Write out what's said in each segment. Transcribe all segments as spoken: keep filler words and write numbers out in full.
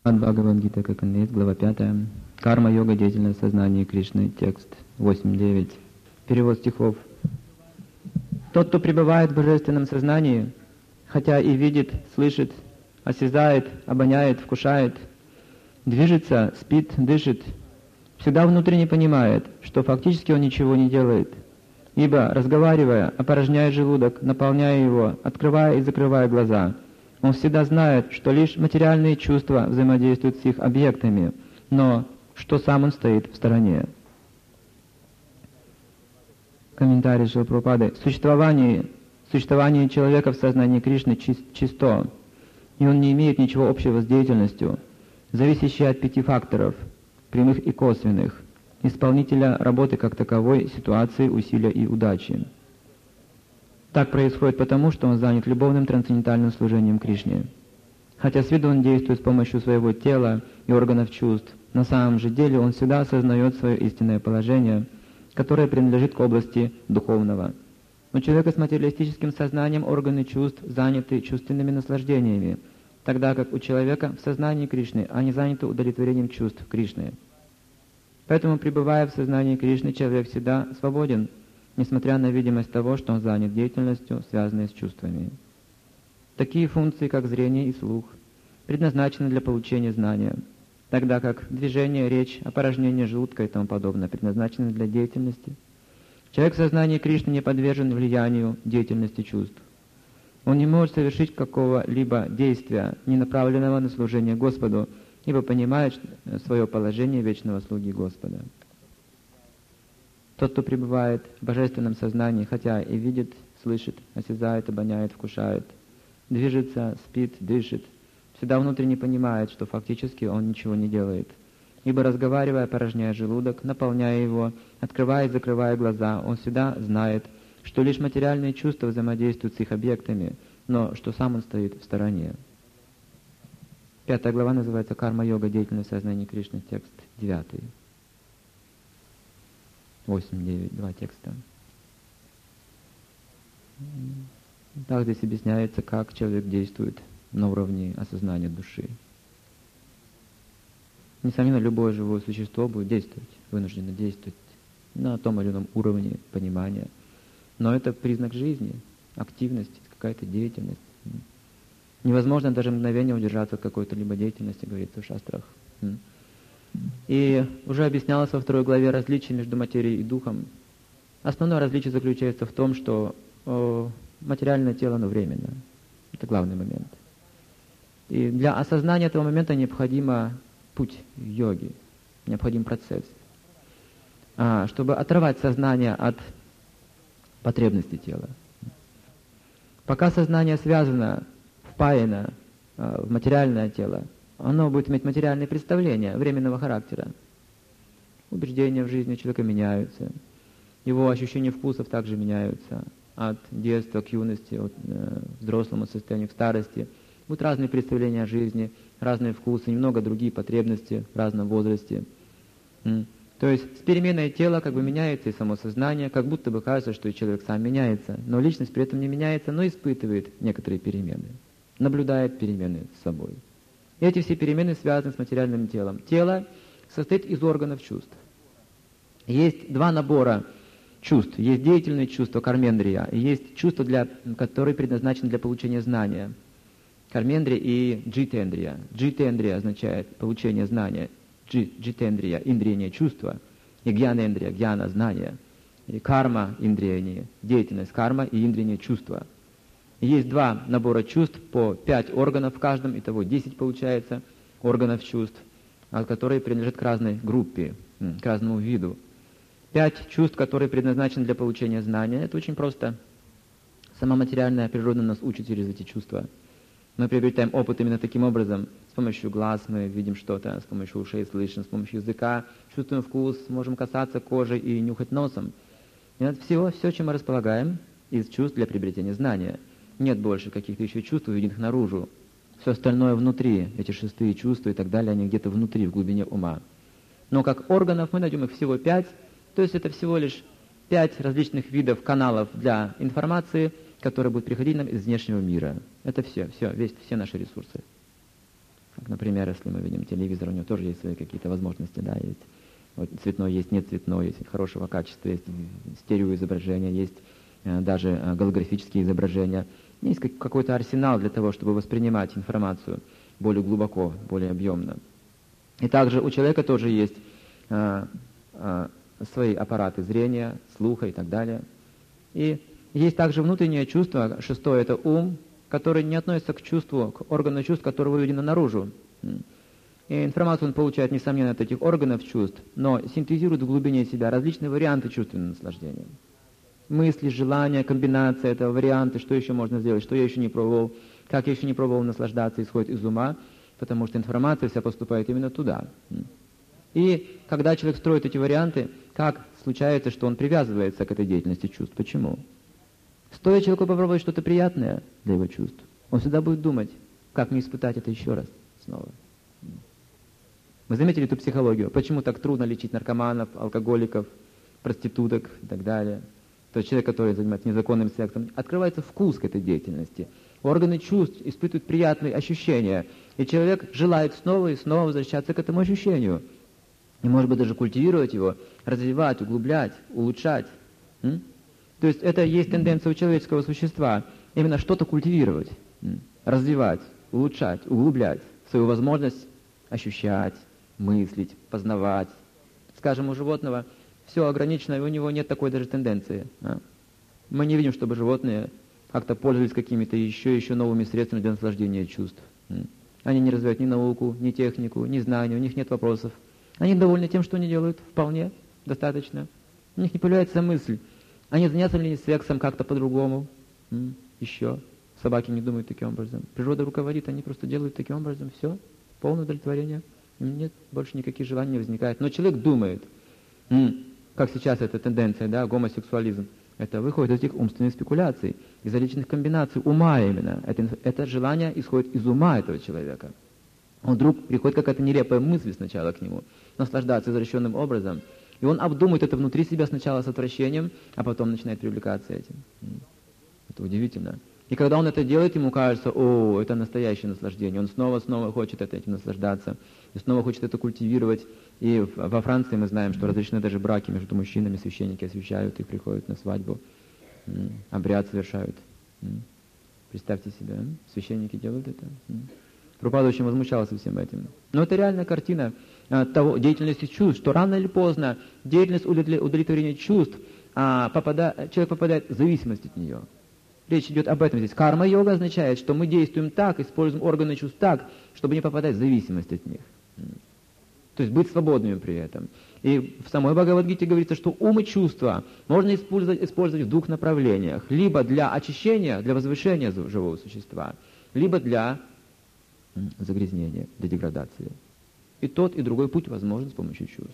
Бхагавад-гита, как он есть, глава пятая. Карма-йога, деятельное сознание Кришны, текст восемь девять. Перевод стихов. Тот, кто пребывает в божественном сознании, хотя и видит, слышит, осязает, обоняет, вкушает, движется, спит, дышит, всегда внутренне понимает, что фактически он ничего не делает. Ибо, разговаривая, опорожняя желудок, наполняя его, открывая и закрывая глаза, он всегда знает, что лишь материальные чувства взаимодействуют с их объектами, но что сам он стоит в стороне. Комментарий Шрила Прабхупады. Существование, существование человека в сознании Кришны чисто, и он не имеет ничего общего с деятельностью, зависящей от пяти факторов, прямых и косвенных, исполнителя работы как таковой, ситуации, усилия и удачи. Так происходит потому, что он занят любовным трансцендентальным служением Кришне. Хотя с виду он действует с помощью своего тела и органов чувств, на самом же деле он всегда осознает свое истинное положение, которое принадлежит к области духовного. У человека с материалистическим сознанием органы чувств заняты чувственными наслаждениями, тогда как у человека в сознании Кришны они заняты удовлетворением чувств Кришны. Поэтому, пребывая в сознании Кришны, человек всегда свободен, несмотря на видимость того, что он занят деятельностью, связанной с чувствами. Такие функции, как зрение и слух, предназначены для получения знания, тогда как движение, речь, опорожнение желудка и тому подобное предназначены для деятельности. Человек в сознании Кришны не подвержен влиянию деятельности чувств. Он не может совершить какого-либо действия, не направленного на служение Господу, ибо понимает свое положение вечного слуги Господа. Тот, кто пребывает в божественном сознании, хотя и видит, слышит, осязает, обоняет, вкушает, движется, спит, дышит, всегда внутренне понимает, что фактически он ничего не делает. Ибо, разговаривая, опорожняя желудок, наполняя его, открывая и закрывая глаза, он всегда знает, что лишь материальные чувства взаимодействуют с их объектами, но что сам он стоит в стороне. Пятая глава называется «Карма-йога, деятельное сознание Кришны», текст девятый. восемь девять, два текста. Так здесь объясняется, как человек действует на уровне осознания души. Несомненно, любое живое существо будет действовать, вынуждено действовать на том или ином уровне понимания. Но это признак жизни, активность, какая-то деятельность. Невозможно даже мгновение удержаться от какой-то либо деятельности, говорится в шастрах. И уже объяснялось во второй главе различие между материей и духом. Основное различие заключается в том, что о, материальное тело, оно временно. Это главный момент. И для осознания этого момента необходимо путь йоги, необходим процесс. А, чтобы оторвать сознание от потребностей тела. Пока сознание связано, впаяно а, в материальное тело, оно будет иметь материальные представления временного характера. Убеждения в жизни человека меняются. Его ощущения вкусов также меняются. От детства к юности, от э, взрослому состоянию к старости. Будут разные представления о жизни, разные вкусы, немного другие потребности в разном возрасте. М. То есть с переменой тела как бы меняется и само сознание, как будто бы кажется, что и человек сам меняется. Но личность при этом не меняется, но испытывает некоторые перемены. Наблюдает перемены с собой. Эти все перемены связаны с материальным телом. Тело состоит из органов чувств. Есть два набора чувств. Есть деятельные чувства, кармендрия, и есть чувства, для, которые предназначены для получения знания. Кармендрия и джитендрия. Джитендрия означает получение знания. Джитендрия – индрия, чувства. И гьянендрия – гьяна, знание. И карма – индрия, деятельность, карма и индрия, чувства. Есть два набора чувств, по пять органов в каждом, итого десять получается органов чувств, которые принадлежат к разной группе, к разному виду. Пять чувств, которые предназначены для получения знания. Это очень просто. Сама материальная природа нас учит через эти чувства. Мы приобретаем опыт именно таким образом. С помощью глаз мы видим что-то, с помощью ушей слышим, с помощью языка чувствуем вкус, можем касаться кожи и нюхать носом. И это всего, все, чем мы располагаем из чувств для приобретения знания. Нет больше каких-то еще чувств, выведенных наружу. Все остальное внутри, эти шестые чувства и так далее, они где-то внутри, в глубине ума. Но как органов мы найдем их всего пять, то есть это всего лишь пять различных видов каналов для информации, которые будут приходить нам из внешнего мира. Это все, все, весь, все наши ресурсы. Как, например, если мы видим телевизор, у него тоже есть свои какие-то возможности, да, есть вот цветной, есть не цветной, есть хорошего качества, есть стереоизображения, есть э, даже э, голографические изображения. Есть как, какой-то арсенал для того, чтобы воспринимать информацию более глубоко, более объемно. И также у человека тоже есть э, э, свои аппараты зрения, слуха и так далее. И есть также внутреннее чувство, шестое — это ум, который не относится к чувству, к органу чувств, который выведено наружу. И информацию он получает, несомненно, от этих органов чувств, но синтезирует в глубине себя различные варианты чувственного наслаждения. Мысли, желания, комбинация этого, варианты, что еще можно сделать, что я еще не пробовал, как я еще не пробовал наслаждаться, исходит из ума, потому что информация вся поступает именно туда. И когда человек строит эти варианты, как случается, что он привязывается к этой деятельности чувств? Почему? Стоит человеку попробовать что-то приятное для его чувств, он всегда будет думать, как мне испытать это еще раз, снова. Вы заметили эту психологию? Почему так трудно лечить наркоманов, алкоголиков, проституток и так далее? То есть человек, который занимается незаконным сексом, открывается вкус к этой деятельности. Органы чувств испытывают приятные ощущения, и человек желает снова и снова возвращаться к этому ощущению. И, может быть, даже культивировать его, развивать, углублять, улучшать. М? То есть это есть тенденция у человеческого существа, именно что-то культивировать, м? развивать, улучшать, углублять, свою возможность ощущать, мыслить, познавать. Скажем, у животного все ограничено, и у него нет такой даже тенденции. А? Мы не видим, чтобы животные как-то пользовались какими-то еще еще новыми средствами для наслаждения чувств. М? Они не развивают ни науку, ни технику, ни знания, у них нет вопросов. Они довольны тем, что они делают, вполне достаточно. У них не появляется мысль, а не заняться ли сексом как-то по-другому. М? Еще. Собаки не думают таким образом. Природа руководит, они просто делают таким образом. Все. Полное удовлетворение. Нет, больше никаких желаний не возникает. Но человек думает, м, как сейчас эта тенденция, да, гомосексуализм, это выходит из этих умственных спекуляций, из личных комбинаций ума именно. Это, это желание исходит из ума этого человека. Он вдруг приходит какая-то нелепая мысль сначала к нему, наслаждаться извращенным образом, и он обдумывает это внутри себя сначала с отвращением, а потом начинает привлекаться этим. Это удивительно. И когда он это делает, ему кажется, о, это настоящее наслаждение. Он снова-снова хочет этим наслаждаться, и снова хочет это культивировать. И во Франции мы знаем, что разрешены даже браки между мужчинами, священники освящают их, приходят на свадьбу, обряд совершают. Представьте себе, священники делают это. Прабхупада очень возмущался всем этим. Но это реальная картина а, того, деятельности чувств, что рано или поздно деятельность удовлетворения чувств, а, попада, человек попадает в зависимость от нее. Речь идет об этом здесь. Карма-йога означает, что мы действуем так, используем органы чувств так, чтобы не попадать в зависимость от них. То есть быть свободными при этом. И в самой Бхагавад-гите говорится, что ум и чувства можно использовать, использовать в двух направлениях. Либо для очищения, для возвышения живого существа, либо для загрязнения, для деградации. И тот, и другой путь возможен с помощью чувств.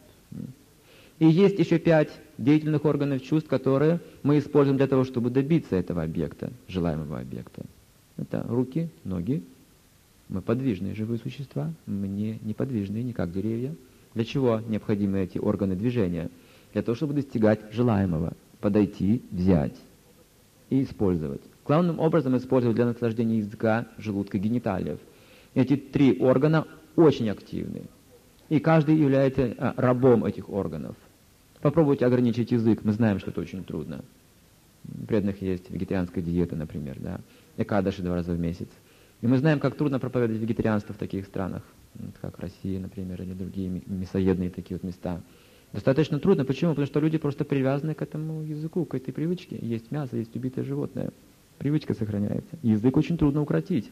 И есть еще пять деятельных органов чувств, которые мы используем для того, чтобы добиться этого объекта, желаемого объекта. Это руки, ноги. Мы подвижные живые существа, мы не неподвижные, не как деревья. Для чего необходимы эти органы движения? Для того, чтобы достигать желаемого, подойти, взять и использовать. Главным образом использовать для наслаждения языка, желудка, гениталиев. Эти три органа очень активны. И каждый является а, рабом этих органов. Попробуйте ограничить язык, мы знаем, что это очень трудно. У преданных есть вегетарианская диета, например, да, экадаши два раза в месяц. И мы знаем, как трудно проповедовать вегетарианство в таких странах, как Россия, например, или другие мясоедные такие вот места. Достаточно трудно. Почему? Потому что люди просто привязаны к этому языку, к этой привычке. Есть мясо, есть убитое животное. Привычка сохраняется. Язык очень трудно укротить.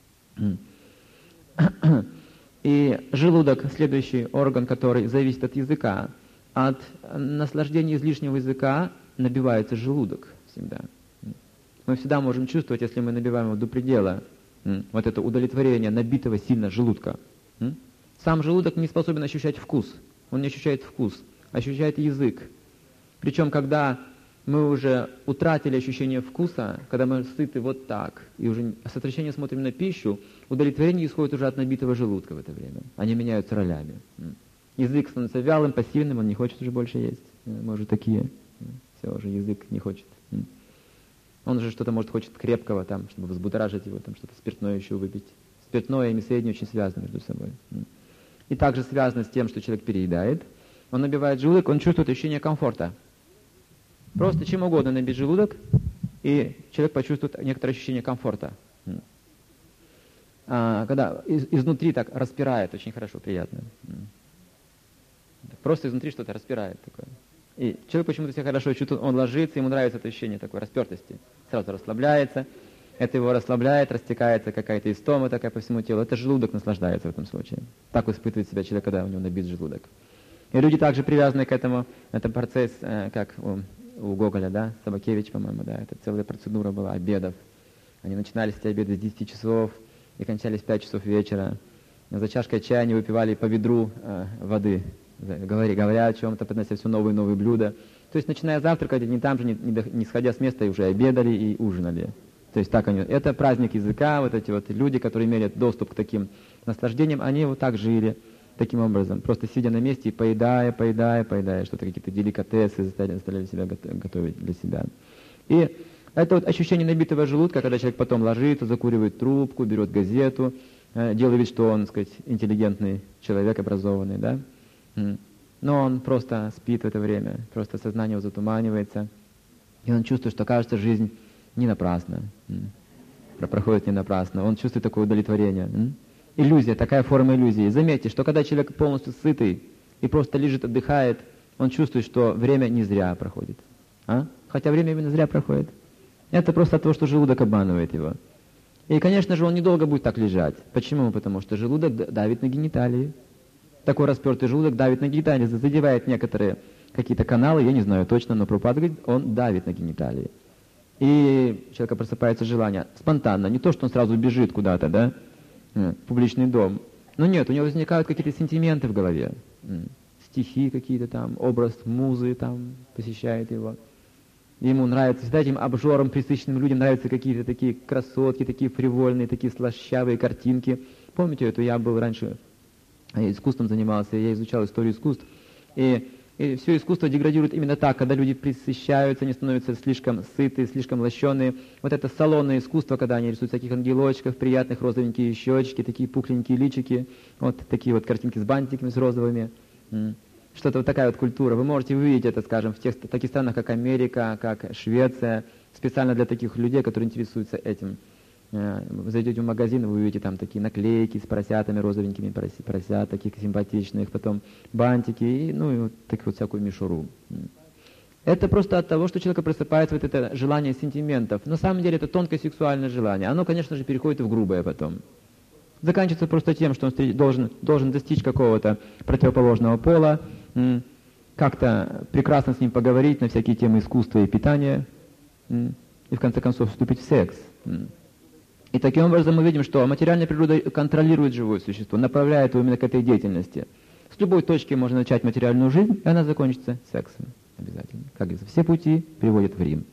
И желудок, следующий орган, который зависит от языка. От наслаждения излишнего языка набивается желудок всегда. Мы всегда можем чувствовать, если мы набиваем его до предела, вот это удовлетворение набитого сильно желудка. Сам желудок не способен ощущать вкус. Он не ощущает вкус, ощущает язык. Причем, когда мы уже утратили ощущение вкуса, когда мы сыты вот так, и уже с отвращением смотрим на пищу, удовлетворение исходит уже от набитого желудка в это время. Они меняются ролями. Язык становится вялым, пассивным, он не хочет уже больше есть. Мы уже такие. Все, уже язык не хочет. Он уже что-то, может, хочет крепкого, там, чтобы взбудоражить его, там, что-то спиртное еще выпить, спиртное и мясоедение очень связаны между собой. И также связано с тем, что человек переедает. Он набивает желудок, он чувствует ощущение комфорта. Просто чем угодно набить желудок, и человек почувствует некоторое ощущение комфорта. А, когда из, изнутри так распирает, очень хорошо, приятно. Просто изнутри что-то распирает такое. И человек почему-то себя хорошо чувствует, он ложится, ему нравится это ощущение такой распертости. Сразу расслабляется, это его расслабляет, растекается какая-то истома такая по всему телу. Это желудок наслаждается в этом случае. Так испытывает себя человек, когда у него набит желудок. И люди также привязаны к этому. Это процесс, как у, у Гоголя, да, Собакевич, по-моему, да, это целая процедура была обедов. Они начинались эти обеды с десяти часов и кончались в пять часов вечера. За чашкой чая они выпивали по ведру э, воды, говоря, говоря о чем-то, поднося все новые и новые блюда. То есть, начиная завтракать, они там же, не, не, не сходя с места, уже обедали и ужинали. То есть, так они... Это праздник языка, вот эти вот люди, которые имели доступ к таким наслаждениям, они вот так жили, таким образом, просто сидя на месте и поедая, поедая, поедая, что-то, какие-то деликатесы заставляли себя готовить для себя. И это вот ощущение набитого желудка, когда человек потом ложится, закуривает трубку, берет газету, делает вид, что он, так сказать, интеллигентный человек, образованный, да? Но он просто спит в это время, просто сознание его затуманивается, и он чувствует, что, кажется, жизнь не напрасна, проходит не напрасно, он чувствует такое удовлетворение. Иллюзия, такая форма иллюзии. Заметьте, что когда человек полностью сытый и просто лежит, отдыхает, он чувствует, что время не зря проходит. А? Хотя время именно зря проходит. Это просто от того, что желудок обманывает его. И, конечно же, он недолго будет так лежать. Почему? Потому что желудок давит на гениталии. Такой распертый желудок давит на гениталии, задевает некоторые какие-то каналы, я не знаю точно, но Прабхупада говорит, он давит на гениталии. И у человека просыпается желание спонтанно, не то, что он сразу бежит куда-то, да, в публичный дом. Но нет, у него возникают какие-то сентименты в голове. Стихи какие-то там, образ музы там посещает его. Ему нравится, всегда этим обжорам, пресыщенным людям нравятся какие-то такие красотки, такие фривольные, такие слащавые картинки. Помните эту? Я был раньше, я искусством занимался, я изучал историю искусств. И, и все искусство деградирует именно так, когда люди пресыщаются, они становятся слишком сытые, слишком лощеные. Вот это салонное искусство, когда они рисуют таких ангелочков, приятных розовенькие щечки, такие пухленькие личики, вот такие вот картинки с бантиками, с розовыми. Что-то вот такая вот культура. Вы можете увидеть это, скажем, в тех, таких странах, как Америка, как Швеция, специально для таких людей, которые интересуются этим. Вы зайдете в магазин, вы увидите там такие наклейки с поросятами, розовенькими поросят, таких симпатичных, потом бантики, и, ну и вот такую вот всякую мишуру. Это просто от того, что человека просыпается вот это желание сентиментов. На самом деле это тонкое сексуальное желание. Оно, конечно же, переходит в грубое потом. Заканчивается просто тем, что он должен, должен достичь какого-то противоположного пола, как-то прекрасно с ним поговорить на всякие темы искусства и питания, и в конце концов вступить в секс. И таким образом мы видим, что материальная природа контролирует живое существо, направляет его именно к этой деятельности. С любой точки можно начать материальную жизнь, и она закончится сексом обязательно. Как говорится, все пути приводят в Рим.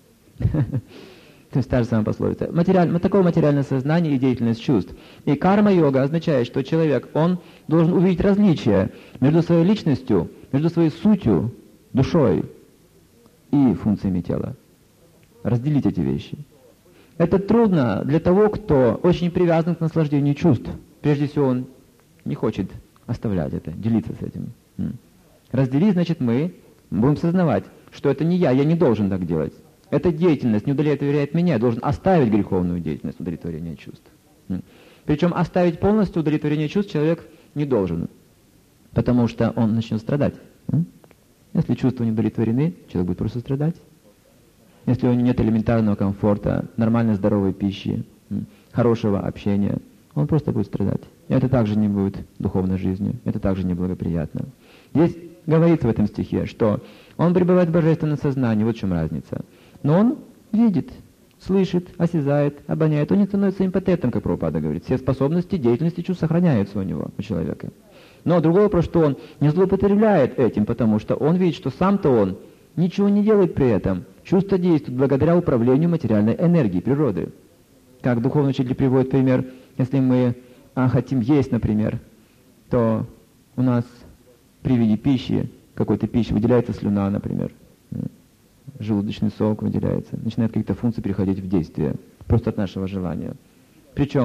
То есть та же самая пословица. Материаль, такое материальное сознание и деятельность чувств. И карма-йога означает, что человек, он должен увидеть различия между своей личностью, между своей сутью, душой и функциями тела. Разделить эти вещи. Это трудно для того, кто очень привязан к наслаждению чувств. Прежде всего, он не хочет оставлять это, делиться с этим. Разделить, значит, мы будем сознавать, что это не я, я не должен так делать. Эта деятельность не удовлетворяет меня, я должен оставить греховную деятельность удовлетворения чувств. Причем оставить полностью удовлетворение чувств человек не должен, потому что он начнет страдать. Если чувства не удовлетворены, человек будет просто страдать. Если у него нет элементарного комфорта, нормальной здоровой пищи, хорошего общения, он просто будет страдать. И это также не будет духовной жизнью, это также неблагоприятно. Здесь говорится в этом стихе, что он пребывает в божественном сознании, вот в чем разница. Но он видит, слышит, осязает, обоняет. Он не становится импотентом, как Прабхупада говорит. Все способности, деятельности чувств сохраняются у него, у человека. Но другой вопрос, что он не злоупотребляет этим, потому что он видит, что сам-то он ничего не делает при этом. Чувства действуют благодаря управлению материальной энергией природы. Как духовный учитель приводит пример, если мы а, хотим есть, например, то у нас при виде пищи, какой-то пищи, выделяется слюна, например. Желудочный сок выделяется. Начинают какие-то функции переходить в действие. Просто от нашего желания. Причем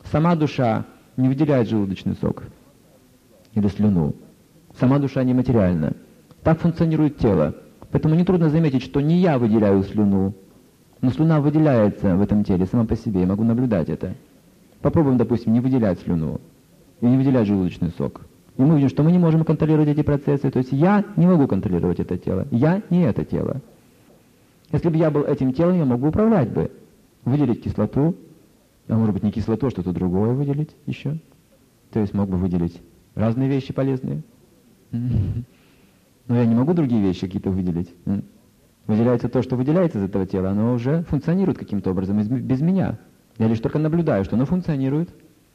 Сама душа не выделяет желудочный сок или слюну. Сама душа нематериальна. Так функционирует тело. Поэтому нетрудно заметить, что не я выделяю слюну, но слюна выделяется в этом теле сама по себе. Я могу наблюдать это. Попробуем, допустим, не выделять слюну и не выделять желудочный сок. И мы видим, что мы не можем контролировать эти процессы. То есть я не могу контролировать это тело. Я не это тело. Если бы я был этим телом, я мог бы управлять бы. Выделить кислоту, а может быть не кислоту, а что-то другое выделить еще. То есть мог бы выделить разные вещи полезные. Но я не могу другие вещи какие-то выделить. Выделяется то, что выделяется из этого тела, оно уже функционирует каким-то образом без меня. Я лишь только наблюдаю, что оно функционирует.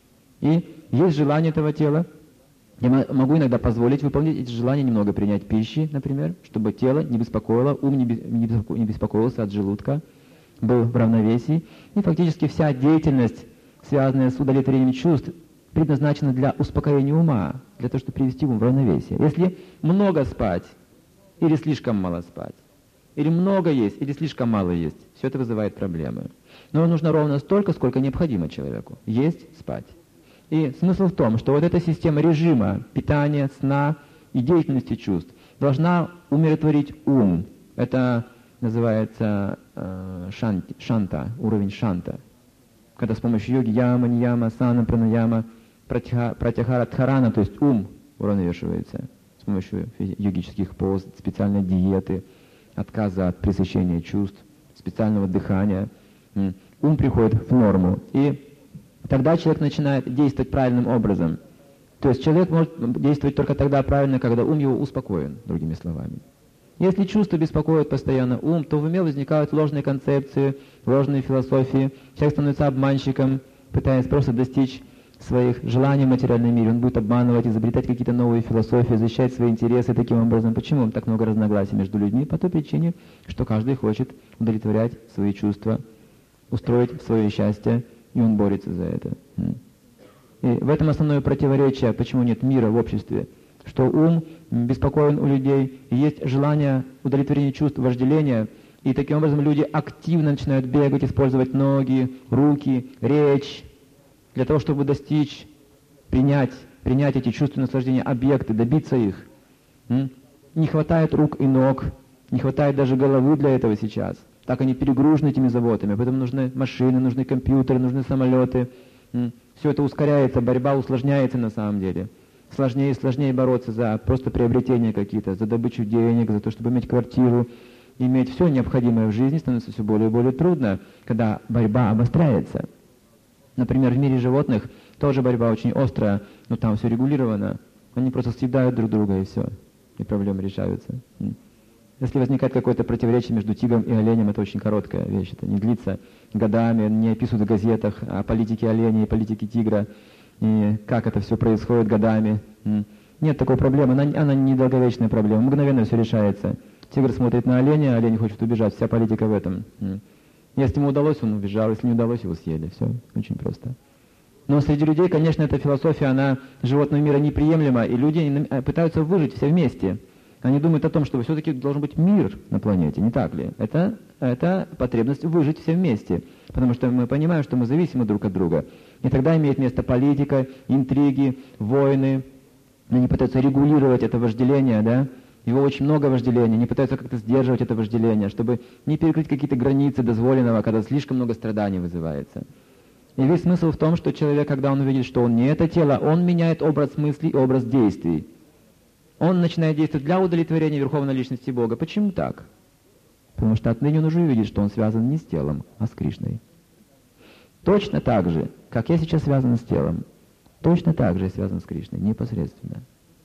И есть желание этого тела. Я могу иногда позволить выполнить эти желания, немного принять пищи, например, чтобы тело не беспокоило, ум не беспокоился от желудка, был в равновесии. И фактически вся деятельность, связанная с удовлетворением чувств, предназначена для успокоения ума, для того, чтобы привести ум в равновесие. Если много спать, или слишком мало спать, или много есть, или слишком мало есть, все это вызывает проблемы. Но нужно ровно столько, сколько необходимо человеку. Есть, спать. И смысл в том, что вот эта система режима питания, сна и деятельности чувств должна умиротворить ум. Это называется э, шанти, шанта, уровень шанта. Когда с помощью йоги яма, ньяма, сана, пранаяма, пратяхара, дхарана, то есть ум уравновешивается с помощью йогических поз, специальной диеты, отказа от пресыщения чувств, специального дыхания. Ум приходит в норму. И тогда человек начинает действовать правильным образом. То есть человек может действовать только тогда правильно, когда ум его успокоен, другими словами. Если чувства беспокоят постоянно ум, то в уме возникают ложные концепции, ложные философии. Человек становится обманщиком, пытаясь просто достичь своих желаний в материальном мире. Он будет обманывать, изобретать какие-то новые философии, защищать свои интересы таким образом. Почему так много разногласий между людьми? По той причине, что каждый хочет удовлетворять свои чувства, устроить свое счастье, и он борется за это. И в этом основное противоречие, почему нет мира в обществе. Что ум беспокоен у людей, и есть желание удовлетворения чувств, вожделения, и таким образом люди активно начинают бегать, использовать ноги, руки, речь, для того, чтобы достичь, принять, принять эти чувственные наслаждения, объекты, добиться их. Не хватает рук и ног, не хватает даже головы для этого сейчас. Так они перегружены этими заботами, поэтому нужны машины, нужны компьютеры, нужны самолеты. Все это ускоряется, борьба усложняется на самом деле. Сложнее и сложнее бороться за просто приобретение какие-то, за добычу денег, за то, чтобы иметь квартиру, иметь все необходимое в жизни, становится все более и более трудно, когда борьба обостряется. Например, в мире животных тоже борьба очень острая, но там все регулировано. Они просто съедают друг друга и все, и проблемы решаются. Если возникает какое-то противоречие между тигром и оленем, это очень короткая вещь, это не длится годами, не описывают в газетах о политике оленя и политике тигра, и как это все происходит годами. Нет такой проблемы, она, она не долговечная проблема, мгновенно все решается. Тигр смотрит на оленя, олень хочет убежать, вся политика в этом. Если ему удалось, он убежал, если не удалось, его съели. Все, очень просто. Но среди людей, конечно, эта философия, она животного мира неприемлема, и люди пытаются выжить все вместе. Они думают о том, что все-таки должен быть мир на планете, не так ли? Это, это потребность выжить все вместе, потому что мы понимаем, что мы зависимы друг от друга. И тогда имеет место политика, интриги, войны. Они пытаются регулировать это вожделение, да? Его очень много вожделения, они пытаются как-то сдерживать это вожделение, чтобы не перекрыть какие-то границы дозволенного, когда слишком много страданий вызывается. И весь смысл в том, что человек, когда он увидит, что он не это тело, он меняет образ мыслей и образ действий. Он начинает действовать для удовлетворения Верховной Личности Бога. Почему так? Потому что отныне он уже увидит, что он связан не с телом, а с Кришной. Точно так же, как я сейчас связан с телом, точно так же я связан с Кришной, непосредственно.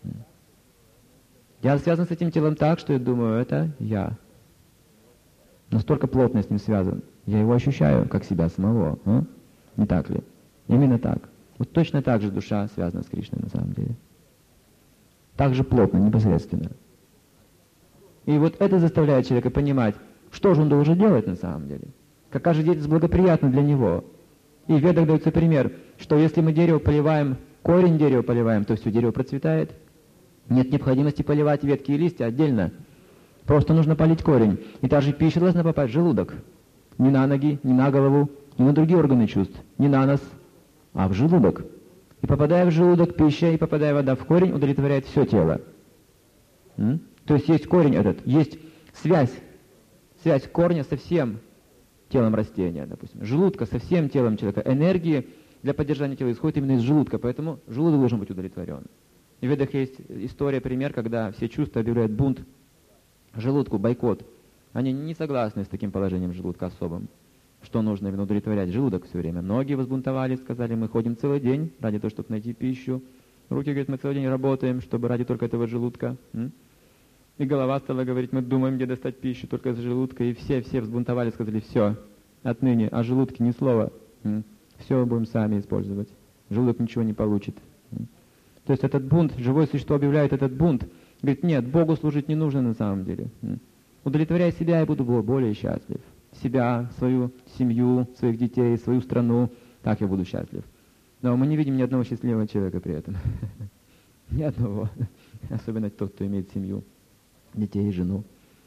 Я связан с этим телом так, что я думаю, это я. Настолько плотно с ним связан. Я его ощущаю, как себя самого. А? Не так ли? Именно так. Вот точно так же душа связана с Кришной на самом деле. Так же плотно, непосредственно. И вот это заставляет человека понимать, что же он должен делать на самом деле. Какая же деятельность благоприятна для него. И в Ведах дается пример, что если мы дерево поливаем, корень дерева поливаем, то все дерево процветает. Нет необходимости поливать ветки и листья отдельно. Просто нужно полить корень. И та же пища должна попасть в желудок. Не на ноги, не на голову, не на другие органы чувств, не на нос, а в желудок. И попадая в желудок, пища, и попадая вода в корень, удовлетворяет все тело. М? То есть есть корень этот, есть связь, связь корня со всем телом растения, допустим, желудка со всем телом человека. Энергии для поддержания тела исходит именно из желудка, поэтому желудок должен быть удовлетворен. И в Ведах есть история, пример, когда все чувства объявляют бунт желудку, бойкот. Они не согласны с таким положением желудка особым, что нужно именно удовлетворять желудок все время. Многие возбунтовались, сказали, мы ходим целый день ради того, чтобы найти пищу. Руки говорят, мы целый день работаем, чтобы ради только этого желудка. И голова стала говорить, мы думаем, где достать пищу, только из желудка. И все, все взбунтовались, сказали, все, отныне о желудке ни слова. Все будем сами использовать. Желудок ничего не получит. То есть этот бунт, живое существо объявляет этот бунт. Говорит, нет, Богу служить не нужно на самом деле. Удовлетворяя себя, я буду более счастлив. Себя, свою семью, своих детей, свою страну, так я буду счастлив. Но мы не видим ни одного счастливого человека при этом. Ни одного. Особенно тот, кто имеет семью, детей и жену.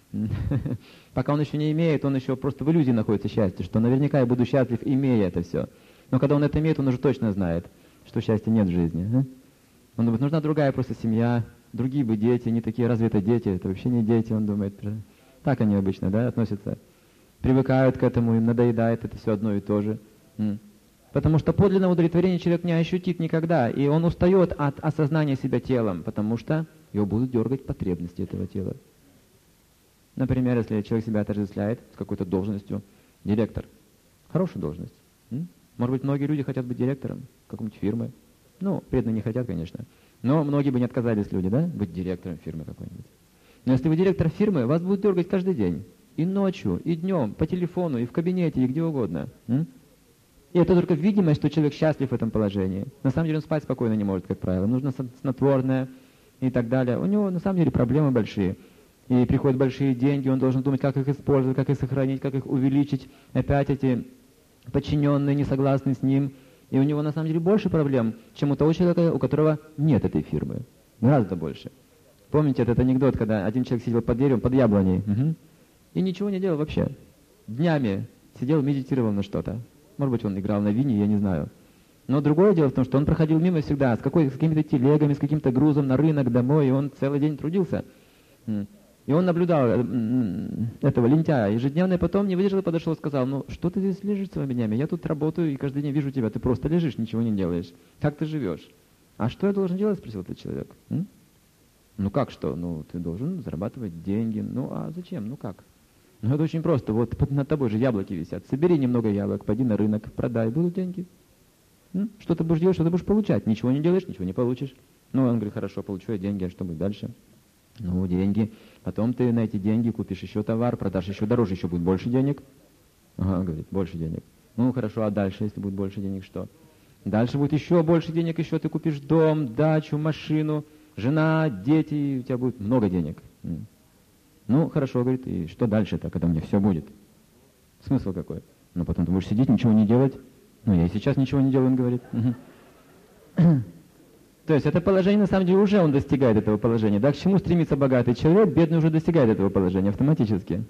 Пока он еще не имеет, он еще просто в иллюзии находится счастье, что наверняка я буду счастлив, имея это все. Но когда он это имеет, он уже точно знает, что счастья нет в жизни. Он думает, нужна другая просто семья, другие бы дети, не такие, разве это дети? Это вообще не дети, он думает. Так они обычно, да, относятся. Привыкают к этому, им надоедает это все одно и то же. Потому что подлинное удовлетворение человек не ощутит никогда, и он устает от осознания себя телом, потому что его будут дергать потребности этого тела. Например, если человек себя отождествляет с какой-то должностью, директор, хорошая должность. Может быть, многие люди хотят быть директором какой-нибудь фирмы. Ну, преданные не хотят, конечно. Но многие бы не отказались люди, да, быть директором фирмы какой-нибудь. Но если вы директор фирмы, вас будут дергать каждый день. И ночью, и днем, по телефону, и в кабинете, и где угодно. М? И это только видимость, что человек счастлив в этом положении. На самом деле он спать спокойно не может, как правило. Нужно снотворное и так далее. У него на самом деле проблемы большие. И приходят большие деньги, он должен думать, как их использовать, как их сохранить, как их увеличить. Опять эти подчиненные не согласны с ним. И у него на самом деле больше проблем, чем у того человека, у которого нет этой фирмы. Гораздо больше. Помните этот анекдот, когда один человек сидел под деревом, под яблоней, угу, и ничего не делал вообще. Днями сидел, медитировал на что-то. Может быть, он играл на вине, я не знаю. Но другое дело в том, что он проходил мимо всегда, с, какой, с какими-то телегами, с каким-то грузом на рынок, домой, и он целый день трудился. И он наблюдал этого лентяя ежедневно, и потом не выдержал и подошел и сказал, ну, что ты здесь лежишь целыми днями? Я тут работаю и каждый день вижу тебя, ты просто лежишь, ничего не делаешь. Как ты живешь? А что я должен делать, спросил этот человек. М? Ну как что? Ну, ты должен зарабатывать деньги. Ну, а зачем? Ну как? Ну, это очень просто. Вот над тобой же яблоки висят. Собери немного яблок, пойди на рынок, продай, будут деньги. М? Что ты будешь делать, что ты будешь получать? Ничего не делаешь, ничего не получишь. Ну, он говорит, хорошо, получу я деньги, а что будет дальше? Ну, деньги. Потом ты на эти деньги купишь еще товар, продашь еще дороже, еще будет больше денег. Ага, говорит, больше денег. Ну, хорошо, а дальше, если будет больше денег, что? Дальше будет еще больше денег, еще ты купишь дом, дачу, машину, жена, дети, у тебя будет много денег. Ну, хорошо, говорит, и что дальше-то, когда мне все будет? Смысл какой? Ну, потом ты будешь сидеть, ничего не делать. Ну, я и сейчас ничего не делаю, он говорит. Угу. То есть это положение, на самом деле, уже он достигает этого положения. Да, к чему стремится богатый человек, бедный уже достигает этого положения автоматически.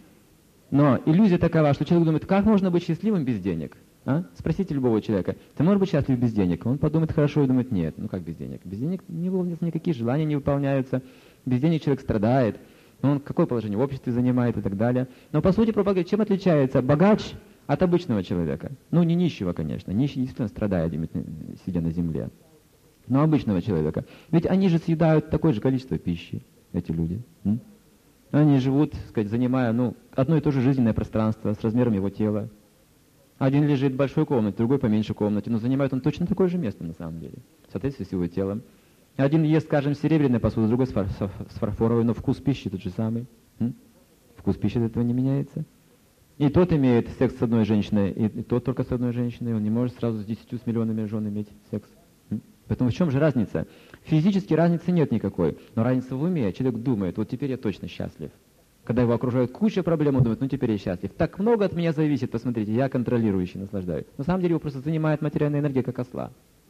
Но иллюзия такова, что человек думает, как можно быть счастливым без денег? А? Спросите любого человека, ты можешь быть счастлив без денег? Он подумает хорошо и думает, нет, ну как без денег? Без денег не выполняются никакие желания, не выполняются. Без денег человек страдает. Он какое положение в обществе занимает и так далее. Но по сути, Прабхупада говорит, чем отличается богач от обычного человека? Ну, не нищего, конечно. Нищий действительно страдает, сидя на земле. Но обычного человека. Ведь они же съедают такое же количество пищи, эти люди. М? Они живут, так сказать, занимая ну, одно и то же жизненное пространство с размером его тела. Один лежит в большой комнате, другой поменьше комнате, но занимает он точно такое же место на самом деле, в соответствии с его телом. Один ест, скажем, серебряной посуды, другой с, фар- с фарфоровой, но вкус пищи тот же самый. М? Вкус пищи от этого не меняется. И тот имеет секс с одной женщиной, и, и тот только с одной женщиной, он не может сразу с десятью с миллионами жен иметь секс. Поэтому в чем же разница? Физически разницы нет никакой, но разница в уме. Человек думает, вот теперь я точно счастлив. Когда его окружает куча проблем, он думает, ну теперь я счастлив. Так много от меня зависит, посмотрите, я контролирующий, наслаждаюсь. На самом деле его просто занимает материальная энергия, как осла.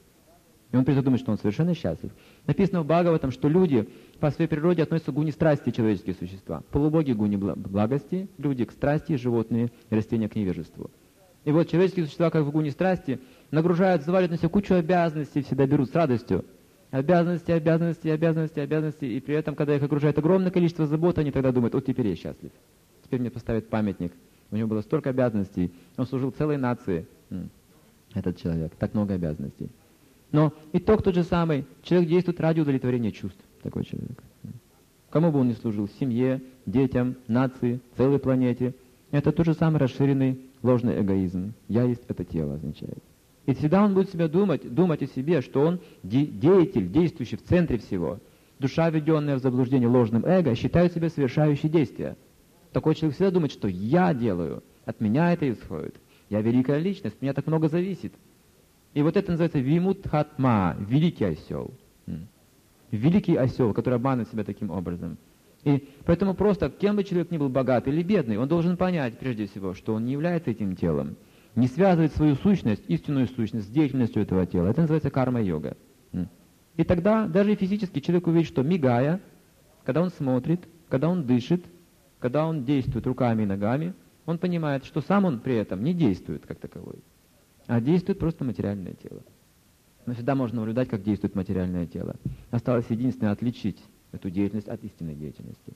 И он придет думать, что он совершенно счастлив. Написано в Бхагаватам, что люди по своей природе относятся к гуне страсти, человеческие существа. Полубоги к гуне благости, люди к страсти, животные и растения к невежеству. И вот человеческие существа, как в гуне страсти, нагружают, заваливают на себя кучу обязанностей, всегда берут с радостью. Обязанности, обязанности, обязанности, обязанности. И при этом, когда их окружает огромное количество забот, они тогда думают: вот теперь я счастлив. Теперь мне поставят памятник. У него было столько обязанностей. Он служил целой нации, этот человек. Так много обязанностей. Но итог тот же самый. Человек действует ради удовлетворения чувств. Такой человек. Кому бы он ни служил, семье, детям, нации, целой планете, это тот же самый расширенный ложный эгоизм. «Я есть это тело» означает. И всегда он будет себя думать, думать о себе, что он де- деятель, действующий в центре всего. Душа, введенная в заблуждение ложным эго, считает себя совершающей действия. Такой человек всегда думает, что «я делаю», от меня это исходит. Я великая личность, от меня так много зависит. И вот это называется вимутхатма, великий осел. Великий осел, который обманывает себя таким образом. И поэтому просто, кем бы человек ни был, богатый или бедный, он должен понять, прежде всего, что он не является этим телом, не связывает свою сущность, истинную сущность с деятельностью этого тела. Это называется карма-йога. И тогда даже физически человек увидит, что мигая, когда он смотрит, когда он дышит, когда он действует руками и ногами, он понимает, что сам он при этом не действует как таковой, а действует просто материальное тело. Но всегда можно наблюдать, как действует материальное тело. Осталось единственное — отличить эту деятельность от истинной деятельности.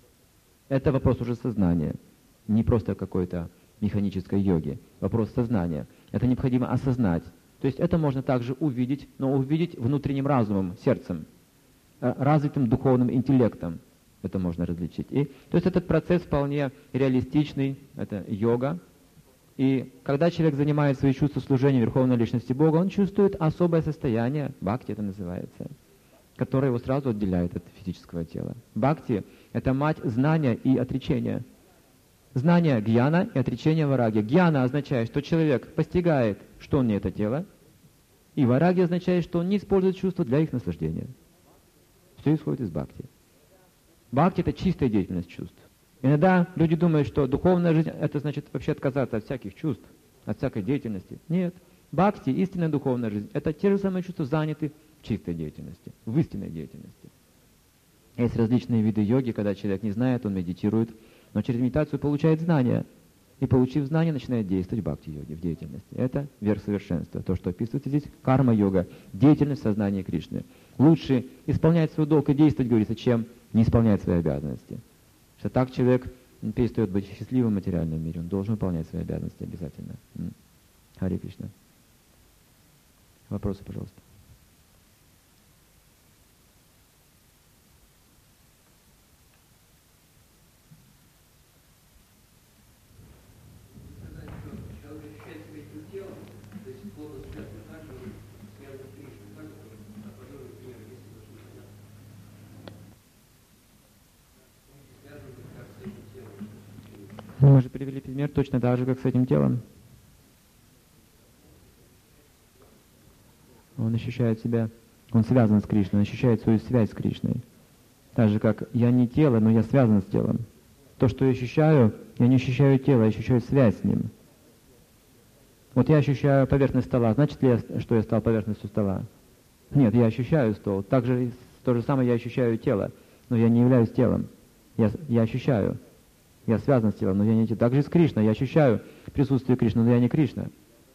Это вопрос уже сознания, не просто какой-то механической йоги. Вопрос сознания. Это необходимо осознать. То есть это можно также увидеть, но увидеть внутренним разумом, сердцем, развитым духовным интеллектом. Это можно различить. И, то есть этот процесс вполне реалистичный, это йога. И когда человек занимает свои чувства служения Верховной Личности Бога, он чувствует особое состояние, бхакти это называется, которое его сразу отделяет от физического тела. Бхакти — это мать знания и отречения. Знание гьяна и отречение вараги. Гьяна означает, что человек постигает, что он не это тело, и вараги означает, что он не использует чувства для их наслаждения. Все исходит из бхакти. Бхакти — это чистая деятельность чувств. Иногда люди думают, что духовная жизнь — это значит вообще отказаться от всяких чувств, от всякой деятельности. Нет. Бхакти, истинная духовная жизнь, это те же самые чувства, заняты в чистой деятельности, в истинной деятельности. Есть различные виды йоги, когда человек не знает, он медитирует, но через медитацию получает знания. И, получив знания, начинает действовать в бхакти-йоге, в деятельности. Это верх совершенства. То, что описывается здесь, карма-йога, деятельность в сознании Кришны. Лучше исполнять свой долг и действовать, говорится, чем не исполнять свои обязанности. Что так человек перестает быть счастливым в материальном мире. Он должен выполнять свои обязанности обязательно. Харе Кришна. Вопросы, пожалуйста. Мы же привели пример точно так же, как с этим телом. Он ощущает себя, он связан с Кришной, он ощущает свою связь с Кришной. Так же, как я не тело, но я связан с телом. То, что я ощущаю, я не ощущаю тело, я ощущаю связь с ним. Вот я ощущаю поверхность стола, значит ли, я, что я стал поверхностью стола? Нет, я ощущаю стол. Так же, то же самое я ощущаю тело, но я не являюсь телом. Я, я ощущаю. Я связан с телом, но я не тело. Так же с Кришной. Я ощущаю присутствие Кришны, но я не Кришна.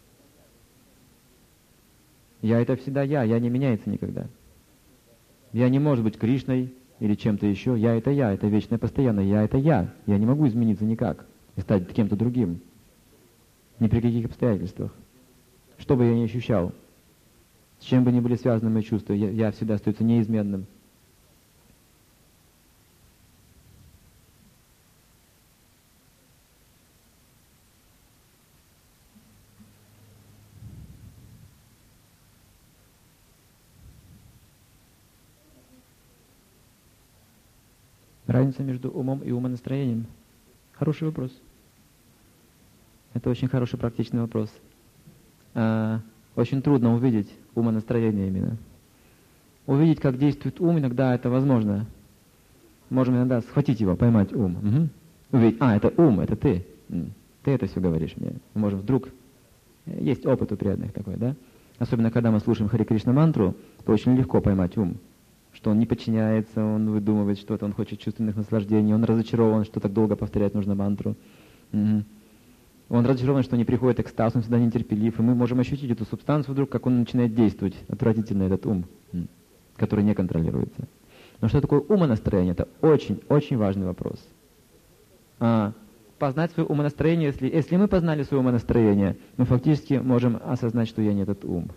Я — это всегда я, я не меняется никогда. Я не может быть Кришной или чем-то еще. Я — это я, это вечное, постоянное. Я — это я. Я не могу измениться никак и стать кем-то другим. Ни при каких обстоятельствах. Что бы я ни ощущал, с чем бы ни были связаны мои чувства, я, я всегда остается неизменным. Разница между умом и умонастроением. Хороший вопрос. Это очень хороший практичный вопрос. А, очень трудно увидеть умонастроение именно. Увидеть, как действует ум, иногда это возможно. Можем иногда схватить его, поймать ум. Угу. Увидеть, а, это ум, это ты. Ты это все говоришь мне. Мы можем вдруг... Есть опыт у преданных такой, да? Особенно, когда мы слушаем Харе Кришна мантру, то очень легко поймать ум. Что он не подчиняется, он выдумывает что-то, он хочет чувственных наслаждений, он разочарован, что так долго повторять нужно мантру. Угу. Он разочарован, что не приходит экстаз, он всегда нетерпелив, и мы можем ощутить эту субстанцию вдруг, как он начинает действовать, отвратительно этот ум, который не контролируется. Но что такое умонастроение? Это очень-очень важный вопрос. А, познать свое умонастроение, если, если мы познали свое умонастроение, мы фактически можем осознать, что я не этот ум.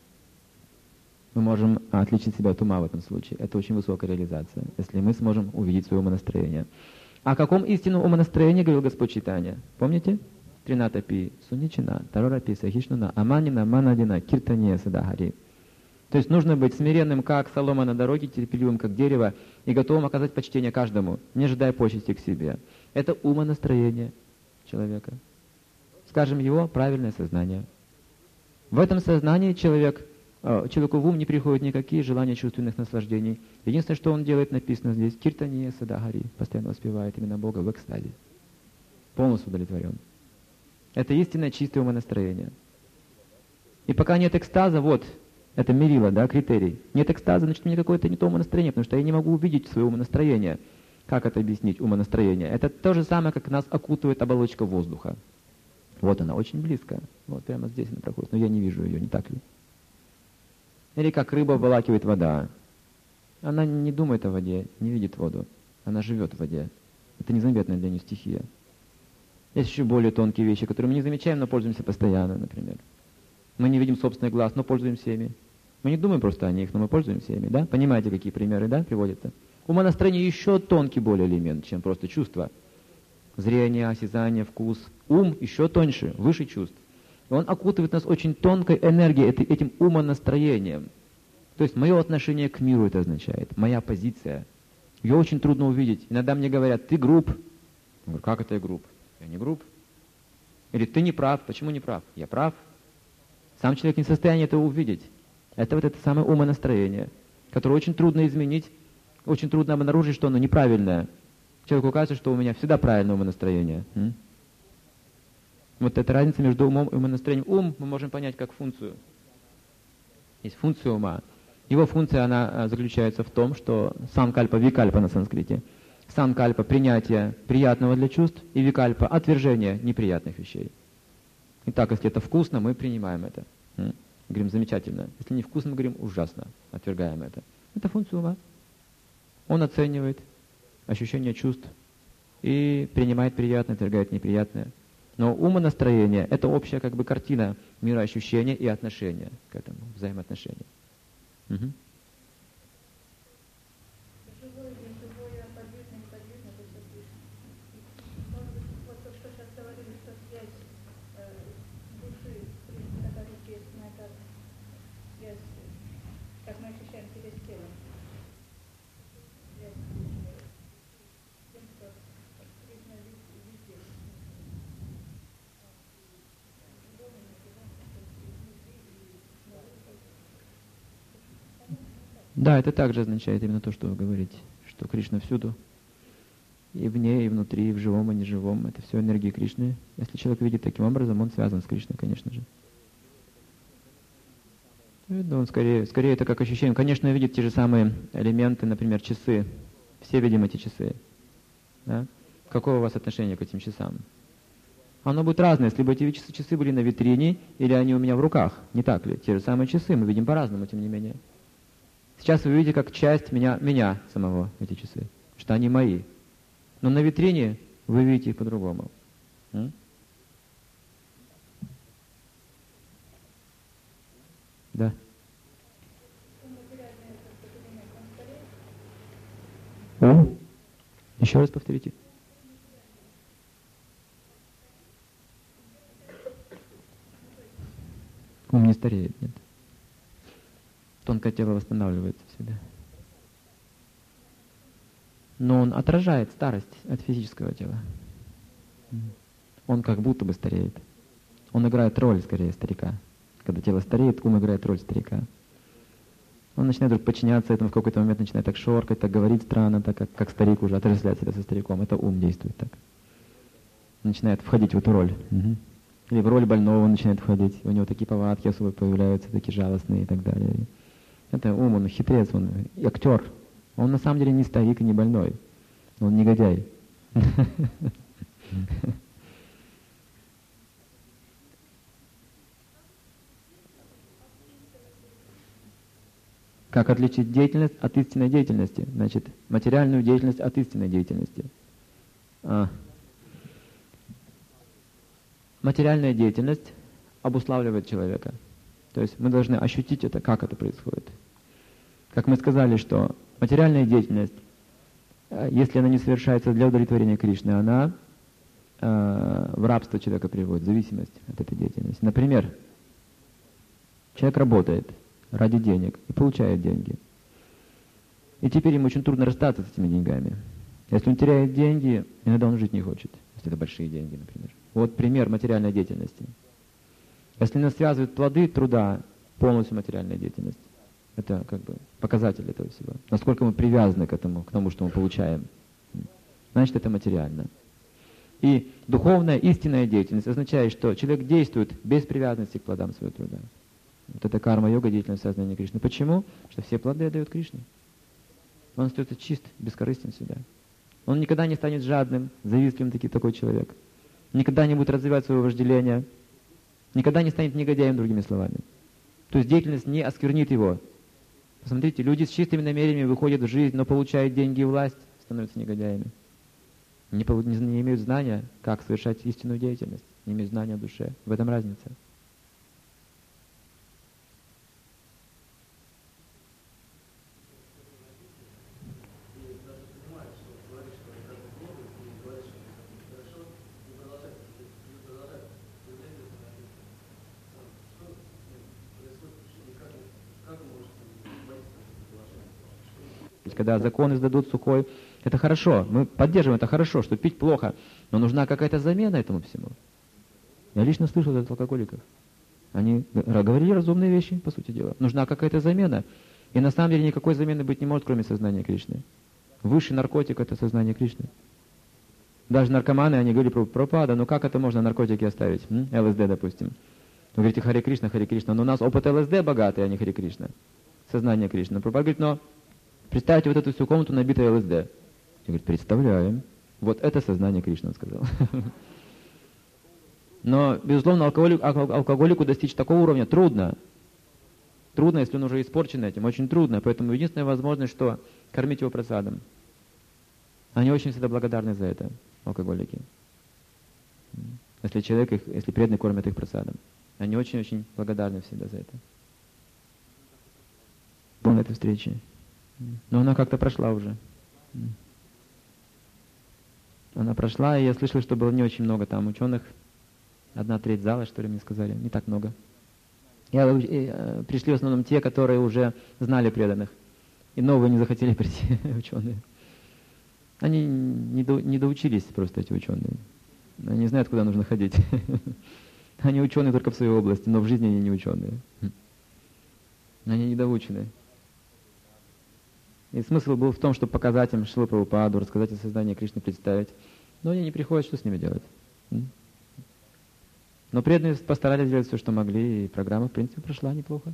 Мы можем отличить себя от ума в этом случае. Это очень высокая реализация, если мы сможем увидеть свое умонастроение. О каком истинном умонастроении говорил Господь Чайтанья? Помните? Тринатапи, суничина, тарорапи, сахишнуна, аманина, манадина, киртания, садагари. То есть нужно быть смиренным, как солома на дороге, терпеливым, как дерево, и готовым оказать почтение каждому, не ожидая почести к себе. Это умонастроение человека. Скажем, его правильное сознание. В этом сознании человек, человеку в ум не приходят никакие желания чувственных наслаждений. Единственное, что он делает, написано здесь, киртания, садагари, постоянно воспевает именно Бога в экстазе. Полностью удовлетворен. Это истинное чистое умонастроение. И пока нет экстаза, вот, это мерило, да, критерий. Нет экстаза, значит, у меня какое-то не то умонастроение, потому что я не могу увидеть свое умонастроение. Как это объяснить, умонастроение? Это то же самое, как нас окутывает оболочка воздуха. Вот она, очень близко. Вот прямо здесь она проходит, но я не вижу ее, не так ли? Или как рыба обволакивает вода. Она не думает о воде, не видит воду. Она живет в воде. Это незаметная для нее стихия. Есть еще более тонкие вещи, которые мы не замечаем, но пользуемся постоянно, например. Мы не видим собственный глаз, но пользуемся ими. Мы не думаем просто о них, но мы пользуемся ими, да? Понимаете, какие примеры, да, приводятся? Умонастроение еще тонкий более элемент, чем просто чувство. Зрение, осязание, вкус. Ум еще тоньше, выше чувств. И он окутывает нас очень тонкой энергией, этим умонастроением. То есть мое отношение к миру это означает, моя позиция. Ее очень трудно увидеть. Иногда мне говорят, ты груб. Я говорю, как это я груб? Я не груб. Или ты не прав. Почему не прав? Я прав. Сам человек не в состоянии этого увидеть. Это вот это самое умонастроение, которое очень трудно изменить, очень трудно обнаружить, что оно неправильное. Человеку кажется, что у меня всегда правильное умонастроение. М? Вот эта разница между умом и умонастроением. Ум мы можем понять как функцию. Есть функция ума. Его функция, она заключается в том, что санкальпа, викальпа на санскрите. Санкальпа – принятие приятного для чувств, и викальпа – отвержение неприятных вещей. Итак, если это вкусно, мы принимаем это. М? Говорим, замечательно. Если не вкусно, мы говорим, ужасно. Отвергаем это. Это функция ума. Он оценивает ощущение чувств и принимает приятное, отвергает неприятное. Но умонастроение – это общая как бы картина мироощущения и отношения к этому, взаимоотношения. Угу. Да, это также означает именно то, что вы говорите, что Кришна всюду, и вне, и внутри, и в живом, и неживом. Это все энергии Кришны. Если человек видит таким образом, он связан с Кришной, конечно же. Да, он скорее, скорее это как ощущение. Конечно, видит те же самые элементы, например, часы. Все видим эти часы. Да? Какое у вас отношение к этим часам? Оно будет разное, если бы эти часы, часы были на витрине, или они у меня в руках. Не так ли? Те же самые часы мы видим по-разному, тем не менее. Сейчас вы видите, как часть меня, меня самого, эти часы, что они мои. Но на витрине вы видите их по-другому. М? Да. Ум? Еще раз повторите. Ум не стареет, нет. Тонкое тело восстанавливается всегда. Но он отражает старость от физического тела. Он как будто бы стареет. Он играет роль, скорее, старика. Когда тело стареет, ум играет роль старика. Он начинает вдруг подчиняться этому, в какой-то момент начинает так шоркать, так говорить странно, так как, как старик уже, отождествлять себя со стариком. Это ум действует так. Начинает входить в эту роль. Угу. Или в роль больного он начинает входить. У него такие повадки особо появляются, такие жалостные и так далее. Это ум, он хитрец, он актер. Он на самом деле не старик и не больной. Он негодяй. Как отличить деятельность от истинной деятельности? Значит, материальную деятельность от истинной деятельности. А. Материальная деятельность обуславливает человека. То есть мы должны ощутить это, как это происходит. Как мы сказали, что материальная деятельность, если она не совершается для удовлетворения Кришны, она э, в рабство человека приводит, в зависимость от этой деятельности. Например, человек работает ради денег и получает деньги. И теперь ему очень трудно расстаться с этими деньгами. Если он теряет деньги, иногда он жить не хочет. Если это большие деньги, например. Вот пример материальной деятельности. Если нас связывают плоды труда, полностью материальная деятельность. Это как бы показатель этого всего. Насколько мы привязаны к этому, к тому, что мы получаем. Значит, это материально. И духовная, истинная деятельность означает, что человек действует без привязанности к плодам своего труда. Вот это карма-йога, деятельность сознания Кришны. Почему? Потому что все плоды отдают Кришне. Он остается чист, бескорыстен всегда. Он никогда не станет жадным, завистливым таки, такой человек. Никогда не будет развивать свое вожделение. Никогда не станет негодяем, другими словами. То есть деятельность не осквернит его. Посмотрите, люди с чистыми намерениями выходят в жизнь, но получают деньги и власть, становятся негодяями. Не, не, не имеют знания, как совершать истинную деятельность. Не имеют знания о душе. В этом разница. Когда закон издадут сухой, это хорошо, мы поддерживаем, это хорошо, что пить плохо, но нужна какая-то замена этому всему. Я лично слышал это от алкоголиков. Они говорили разумные вещи, по сути дела. Нужна какая-то замена. И на самом деле никакой замены быть не может, кроме сознания Кришны. Высший наркотик — это сознание Кришны. Даже наркоманы, они говорили про пропада, ну как это можно наркотики оставить? М? ЛСД, допустим. Вы говорите, Харе Кришна, Харе Кришна, но у нас опыт ЛСД богатый, а не Харе Кришна. Сознание Кришны. Пропад говорит, но представьте вот эту всю комнату, набитую ЛСД. Я говорю, представляем. Вот это сознание Кришны, он сказал. Но, безусловно, алкоголик, алкоголику достичь такого уровня трудно. Трудно, если он уже испорчен этим, очень трудно. Поэтому единственная возможность, что кормить его просадом. Они очень всегда благодарны за это, алкоголики. Если человек их, если преданные кормят их просадом. Они очень-очень благодарны всегда за это. Был на этой встрече. Но она как-то прошла уже. Она прошла, и я слышал, что было не очень много там ученых. Одна треть зала, что ли, мне сказали. Не так много. Я, и, э, пришли в основном те, которые уже знали преданных. И новые не захотели прийти, ученые. Они не, до, не доучились просто, эти ученые. Они не знают, куда нужно ходить. Они ученые только в своей области, но в жизни они не ученые. Они недоучены. И смысл был в том, чтобы показать им Шрилу Прабхупаду, рассказать о создании Кришны, представить. Но они не приходят, что с ними делать? Но преданные постарались сделать все, что могли, и программа, в принципе, прошла неплохо.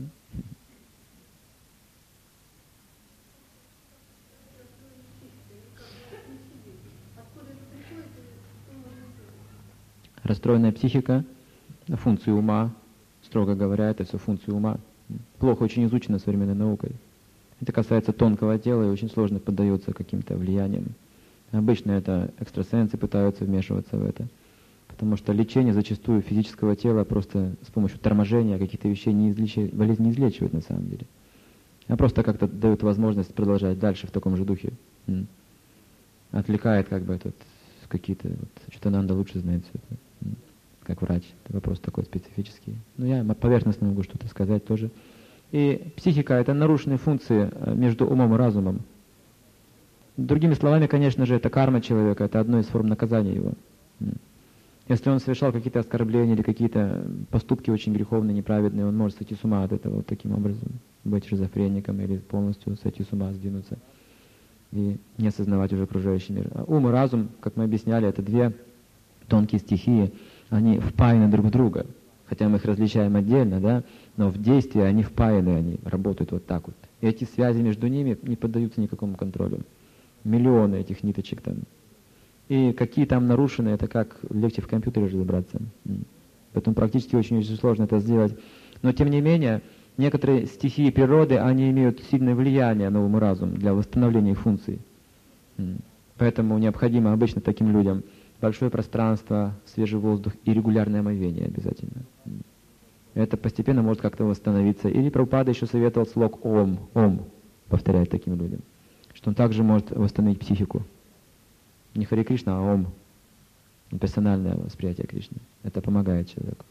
Расстроенная психика, функции ума, строго говоря, это все функции ума. Плохо очень изучено современной наукой. Это касается тонкого тела и очень сложно поддается каким-то влияниям. Обычно это экстрасенсы пытаются вмешиваться в это. Потому что лечение зачастую физического тела просто с помощью торможения каких-то вещей не излечивает, болезнь не излечивает на самом деле. А просто как-то дает возможность продолжать дальше в таком же духе. М. Отвлекает как бы этот, какие-то... Вот, что-то Нанда лучше знает все это. М. Как врач. Это вопрос такой специфический. Но я поверхностно могу что-то сказать тоже. И психика — это нарушенные функции между умом и разумом. Другими словами, конечно же, это карма человека, это одна из форм наказания его. Если он совершал какие-то оскорбления или какие-то поступки очень греховные, неправедные, он может сойти с ума от этого вот таким образом, быть шизофреником или полностью сойти с ума, сдвинуться и не осознавать уже окружающий мир. А ум и разум, как мы объясняли, это две тонкие стихии, они впаяны друг в друга. Хотя мы их различаем отдельно, да, но в действии они впаяны, они работают вот так вот. И эти связи между ними не поддаются никакому контролю. Миллионы этих ниточек там. И какие там нарушены, это как легче в компьютере разобраться. Поэтому практически очень-очень сложно это сделать. Но тем не менее, некоторые стихии природы, они имеют сильное влияние на ум и разум для восстановления их функций. Поэтому необходимо обычно таким людям большое пространство, свежий воздух и регулярное омовение обязательно. Это постепенно может как-то восстановиться. Или Прабхупада еще советовал слог «Ом», «Ом» повторять таким людям, что он также может восстановить психику. Не Харе Кришна, а Ом. Персональное восприятие Кришны. Это помогает человеку.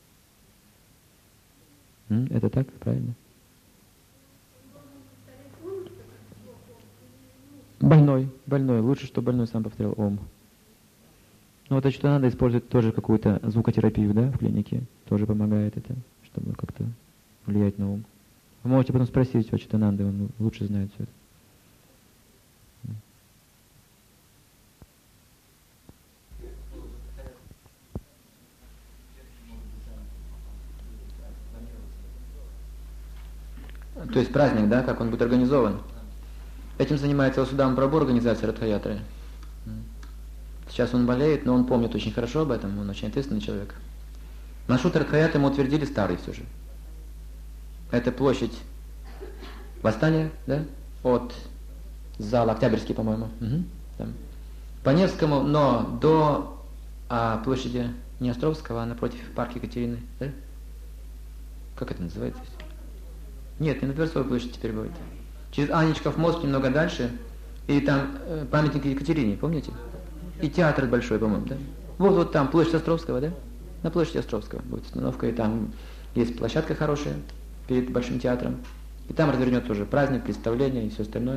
М? Это так? Правильно? Больной. Больной. Лучше, чтобы больной сам повторял Ом. Ну вот Ачутананда использует тоже какую-то звукотерапию, да, в клинике. Тоже помогает это, чтобы как-то влиять на ум. Вы можете потом спросить у Ачутананды, он лучше знает все это. То есть праздник, да, как он будет организован. Этим занимается Васудама Прабху, организация Радха-ятры. Сейчас он болеет, но он помнит очень хорошо об этом, он очень ответственный человек. Маршрут Радха-ятры мы утвердили старый все же. Это площадь Восстания, да, от зала Октябрьский, по-моему, угу, там. По Невскому, но до а, площади не Островского, а напротив парка Екатерины, да? Как это называется? Нет, не на Тверской площади теперь будет. Через Анечков мост немного дальше, и там э, памятник Екатерине, помните? И театр большой, по-моему, да? Вот, вот там, площадь Островского, да? На площади Островского будет остановка, и там есть площадка хорошая перед Большим театром. И там развернет тоже праздник, представление и все остальное.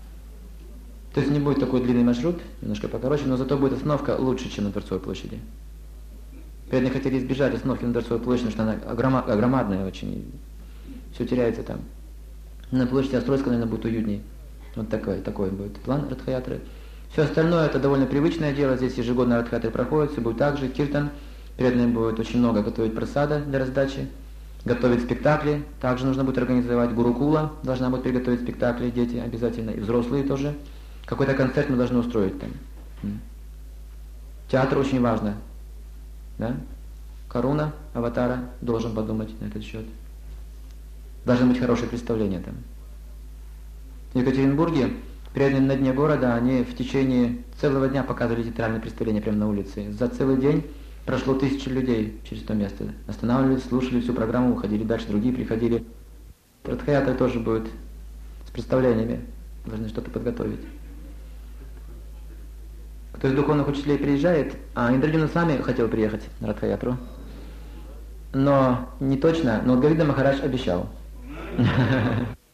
То есть не будет такой длинный маршрут, немножко покороче, но зато будет остановка лучше, чем на Тверской площади. Преданные хотели избежать остановки на Тверской площади, потому что она огромадная очень, все теряется там. На площади Островской, наверное, будет уютнее. Вот такой, такой будет план Радха-ятры. Все остальное это довольно привычное дело. Здесь ежегодно Радха-ятры проходит, все будет так же. Киртан. Преданным будет очень много готовить прасада для раздачи. Готовить спектакли. Также нужно будет организовать гурукула. Должна будет приготовить спектакли, дети обязательно. И взрослые тоже. Какой-то концерт мы должны устроить там. Театр очень важно. Да? Каруна, аватара должен подумать на этот счет. Должно быть хорошее представление там. В Екатеринбурге, преданные на дне города, они в течение целого дня показывали театральное представление прямо на улице. За целый день прошло тысячи людей через то место. Останавливались, слушали всю программу, уходили дальше, другие приходили. Радха-ятра тоже будет с представлениями. Должны что-то подготовить. Кто из духовных учителей приезжает, а Индраджуна сами хотел приехать на Радха-ятру. Но не точно, но Гавида Махарадж обещал.